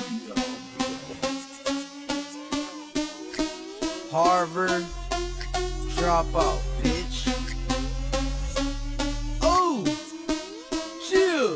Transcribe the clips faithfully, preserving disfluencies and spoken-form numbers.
Harvard dropout, bitch. Ooh, chill.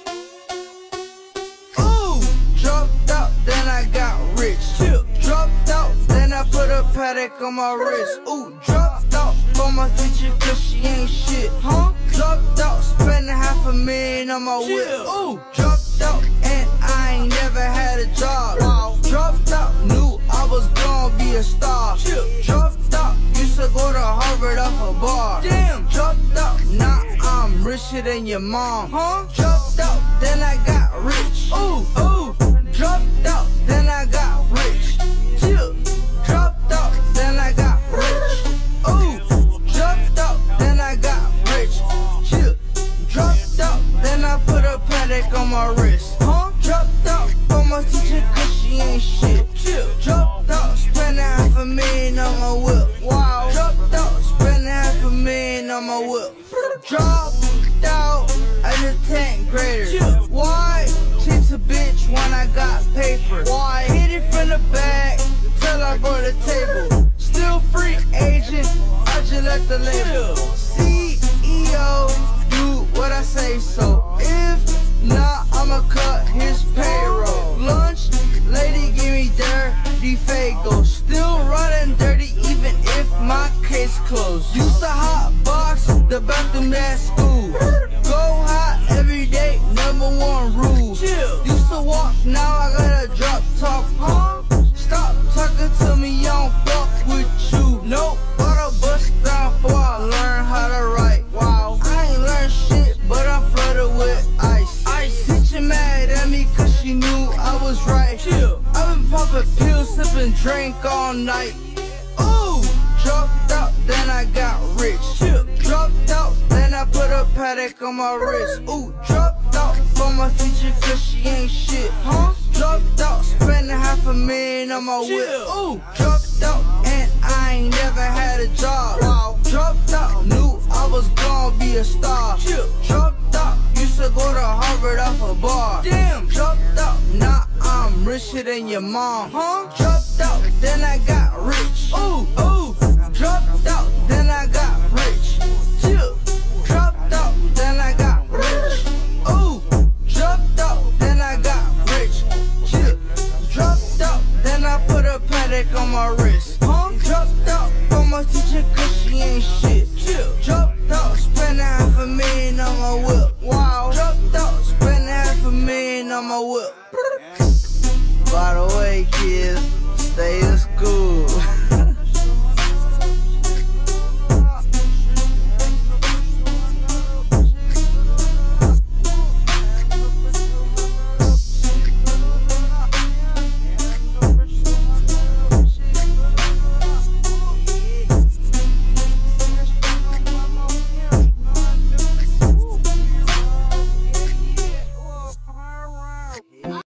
Ooh, dropped out, then I got rich. Chill. Dropped out, then I put a Patek on my wrist. Ooh, dropped out for my teacher cause she ain't shit. Huh? Dropped out, spending half a million on my whip. Ooh, dropped out, and I ain't never had a job. Wow. Dropped out, knew I was gonna be a star. Chill. Dropped out, used to go to Harvard off a bar. Damn, dropped out, now I'm richer than your mom. Huh? Dropped out, then I got rich. Ooh, ooh, dropped out, then I got rich. Chill. Dropped out, then I got rich. Ooh, dropped out, then I got rich. Chill. Dropped out, then I put a Patek on my wrist. Huh? Dropped out for my teacher cause she ain't shit. Chill. Dropped out, spending half a million on my whip. Wow. Dropped out, spending half a million on my whip. Dropped out as a tenth grader. Chill. Why? Chase a bitch when I got paper. Why? Hit it from the back till I go to the table. Still free agent, I just let the label. C E O, do what I say so. If not, I'ma cut his payroll. Lunch, lady give me dirty fago. Still running dirty even if my case closed. Used to hot box the bathroom at school. Go hot every day, number one rule. Used to walk, now I gotta drop top. Huh? Stop talking to me, I don't fuck with you. Nope, but I bust down before I learn how to write. Wow, I ain't learned shit, but I'm flooded with ice. Ice, teacher mad at me cause she knew I was right. Chill. I've been popping pills, sipping drink all night. Ooh, dropped out, then I got rich. Chill. Dropped out, then I put a Patek on my wrist. Ooh, dropped out for my teacher cause she ain't shit. Huh? Dropped out, spending half a million on my whip. Ooh, dropped out, and I ain't never had a job. Wow. Dropped out, knew I was gonna be a star. Chill. Dropped out, used to go to Harvard off a bar. Damn, dropped out, now I'm richer than your mom. Huh? Dropped out, then I got rich. Ooh, ooh, dropped out, then I got rich. Chill. Dropped out, then I got rich. Ooh, dropped out, then I got rich. Chill. Dropped out, then I put a Patek on my wrist. Huh? Dropped out for my teacher cause she ain't shit. Chill. Dropped out, spending half a million on my whip. Wow. Dropped out, spending half a million on my whip. By the way, kids, stay